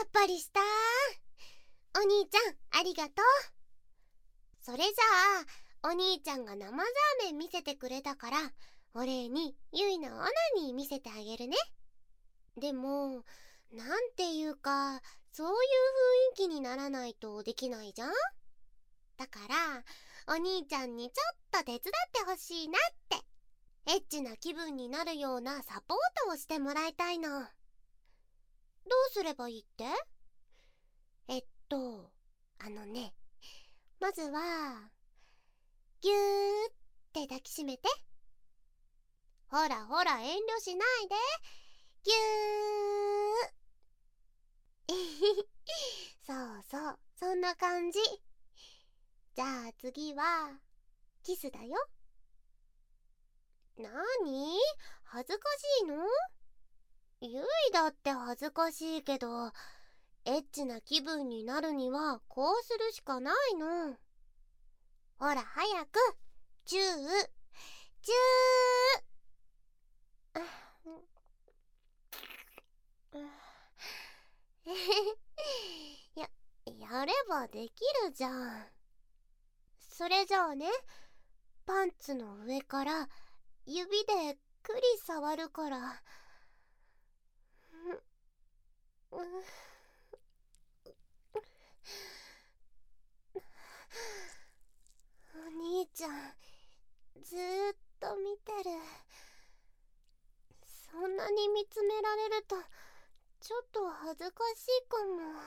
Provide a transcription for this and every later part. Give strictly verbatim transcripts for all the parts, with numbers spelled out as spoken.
ぱりした。お兄ちゃんありがとう。それじゃあお兄ちゃんが生ザーメン見せてくれたから、お礼にゆいのオナニー見せてあげるね。でもなんていうか、そういう雰囲気にならないとできないじゃん。だからお兄ちゃんにちょっと手伝ってほしいなって、エッチな気分になるようなサポートをしてもらいたいの。どうすればいいって？えっとあのね、まずはぎゅーって抱きしめて。ほらほら遠慮しないで。ぎゅーそうそう、そんな感じ。じゃあ次はキスだよ。なに？恥ずかしいの？ゆいだって恥ずかしいけど、エッチな気分になるにはこうするしかないの。ほら早く、チューチューや、やればできるじゃん。それじゃあね、パンツの上から指でくり触るから。お兄ちゃんずーっと見てる。そんなに見つめられるとちょっと恥ずかしいかも。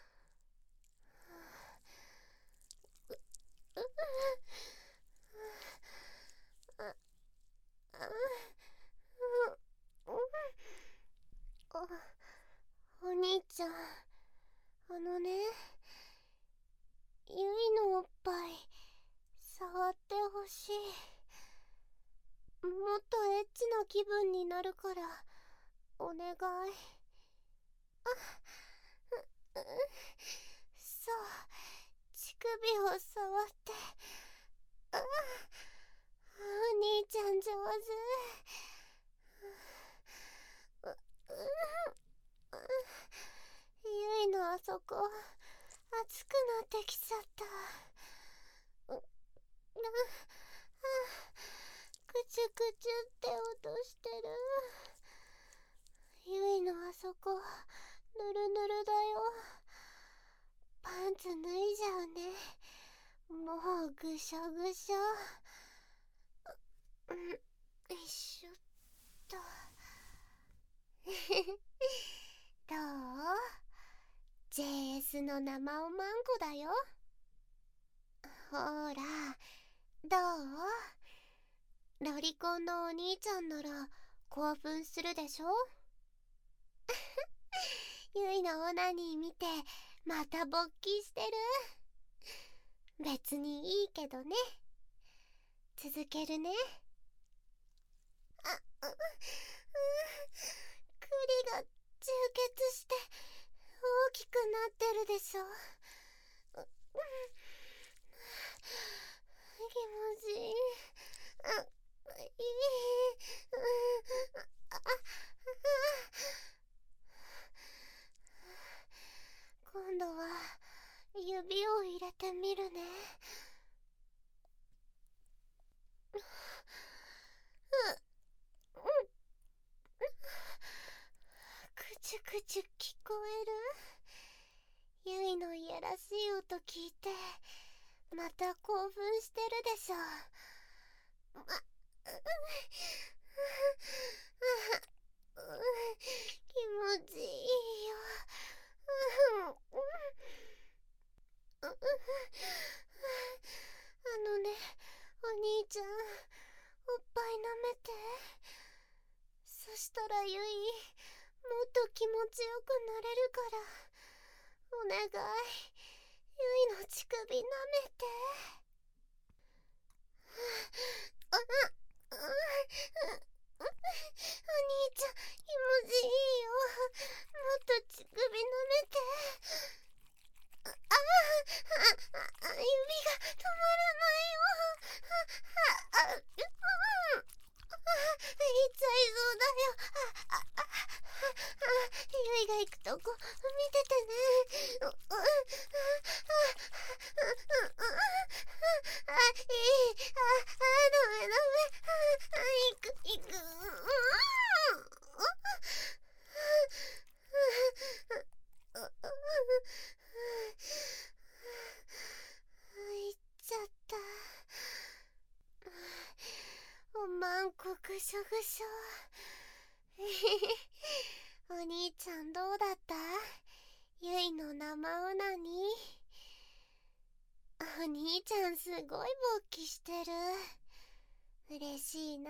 お兄ちゃん、あのね、ゆいのおっぱい触ってほしい。もっとエッチな気分になるからお願い。あ、う、う、そう、乳首を触って。あ、お兄ちゃん上手。う、う、ゆいのあそこ熱くなってきちゃった。う、あ、くちゅくちゅって音してる。ゆいのあそこぬるぬるだよ。パンツ脱いじゃうね。もうぐしょぐしょ。うん、よいしょっと。どう？ ジェイエス の生おまんこだよ。ほらどう？ロリコンのお兄ちゃんなら興奮するでしょ。ゆいのオナニー見てまた勃起してる。別にいいけどね。続けるね。あ、う、う、栗が充血して大きくなってるでしょ。う、うん、気持ちいい。あ、いい。あ、あ、今度は指を入れてみるね。くちゅくちゅ聞こえる？ゆいのいやらしい音聞いてまた興奮してるでしょ。ま、気持ちいいよ。あのね、お兄ちゃん、おっぱい舐めて。そしたらゆい、もっと気持ちよくなれるから。お願い、ゆいの乳首舐めて。あ、あ、あ、お兄ちゃん気持ちいいよ。もっと乳首舐めて。あ、あ、あ、あ、指が止まらないよ。あ、あ、あ、うん、言っちゃいそうだよ。あ、あ、あ、ゆいりが行くとこ見ててね。うううあああいいああダメダメあ行く行く行っちゃった。おまんこぐしょぐしょ。お兄ちゃんどうだった？ゆいの生うなに。お兄ちゃんすごい勃起してる。嬉しいな。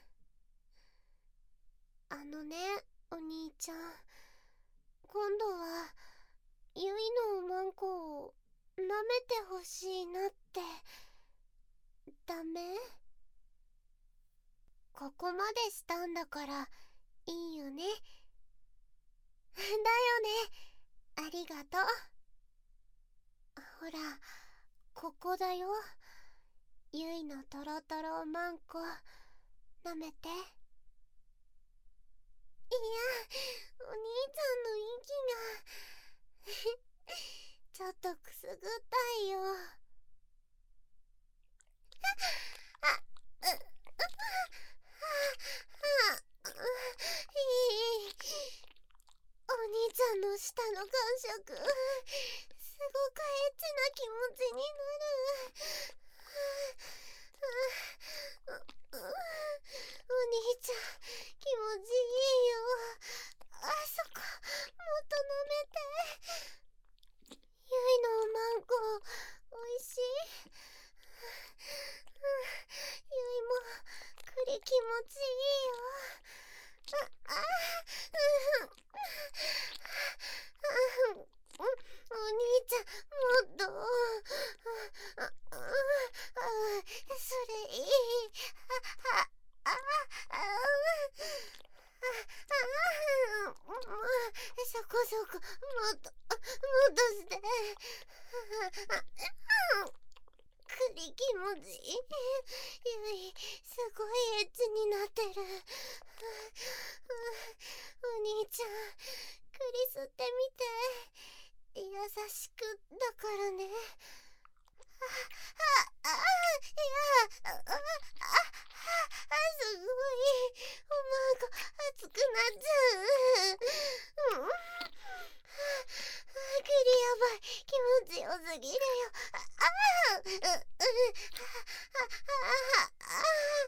あのね、お兄ちゃん、今度はゆいのおまんこを舐めてほしいなって。ダメ？ここまでしたんだからいいよね。だよね。ありがとう。ほら、ここだよ。ゆいのとろとろおまんこ舐めて。いや、お兄ちゃんの息がちょっとくすぐったいよ。あっ、う、う、いい。お兄ちゃんの舌の感触、すごくエッチな気持ちになる。お兄ちゃん、気持ちいいよ。あそこ、もっと舐めて。ゆいのおまんこ、おいしい。ゆいも、栗気持ちいいよ。あ、あ、うん、お兄ちゃん、もっと。あ、あ、それいい。あ、あ、あ、あ、そこそこ、もっと、もっとして。栗気持ちいい。ゆい、すごいエッチになってる。お兄ちゃん、栗吸ってみて。優しくだからね。あ、あ、あ、いや、あ、あ、あ、すごい。おまんこ、熱くなっちゃう。うん。栗やばい。気持ちよすぎるよ。あ、あ、う、う、あ、あ、あ、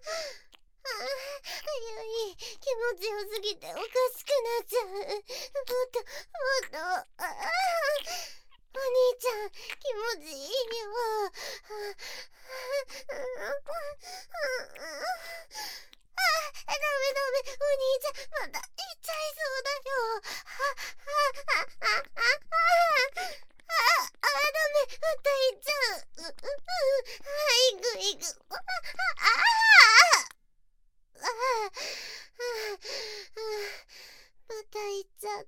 ゆい、気持ちよすぎておかしくなっちゃう。もっと、もっと、あ、あ、お兄ちゃん、気持ちいいよ。あ、ダメダメ、お兄ちゃん、また行っちゃいそうだよ。あ、あ、あ、あ、あ、あ、あ、ダメ、また行っちゃう。う、う、う、行く行く。あ、あ、あ、また行っちゃった。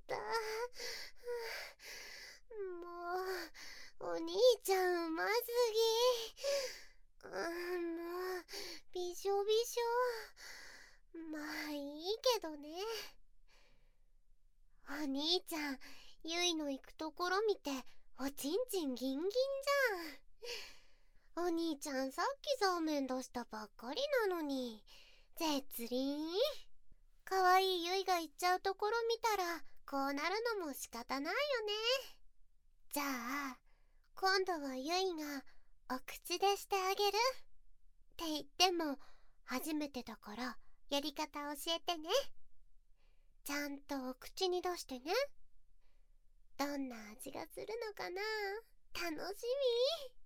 もう、お兄ちゃんうますぎ。もう、びしょびしょ。まあいいけどね。お兄ちゃん、ゆいの行くところ見ておちんちんギンギンじゃん。お兄ちゃんさっきそうめん出したばっかりなのに絶倫。かわいいゆいが行っちゃうところ見たらこうなるのも仕方ないよね。じゃあ今度はゆいがお口でしてあげるって言っても初めてだからやり方教えてね。ちゃんとお口に出してね。どんな味がするのかな、楽しみ。